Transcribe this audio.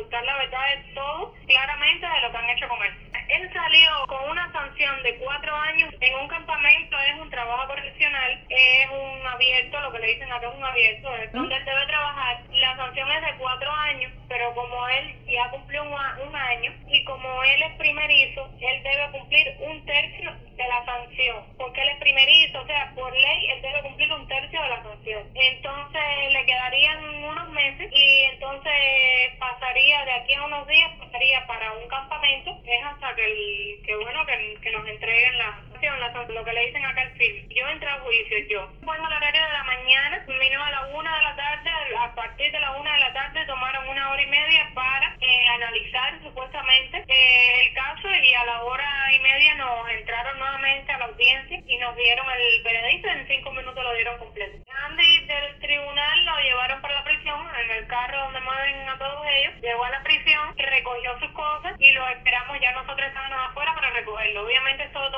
ocultar la verdad de todo, claramente, de lo que han hecho con él. Él salió con una sanción de 4 años en un campamento, es un trabajo correccional, es un abierto, lo que le dicen acá es un abierto, es donde él debe trabajar. La sanción es de 4 años, pero como él ya cumplió un año y como él es primerizo, él debe cumplir 1/3 de la sanción, porque él es primerizo, o sea, por ley él debe cumplir 1/3 de la sanción. Entonces le quedarían unos meses y entonces pasaría de aquí a unos días, pasaría para un campamento, es hasta que nos entreguen lo que le dicen acá el film. Yo entré a juicio, bueno, al horario de la mañana, vino a la 1 de la tarde, a partir de la 1 de la tarde tomaron 1 hora y media para analizar supuestamente el caso, y a la 1 hora y media nos entraron nuevamente a la audiencia y nos dieron el veredicto, en 5 minutos lo dieron completo. Andy del tribunal lo llevaron para la prisión en el carro donde mueven a todos ellos, llegó a la prisión, recogió sus cosas y lo esperamos, ya nosotros estábamos afuera para recogerlo. Obviamente esto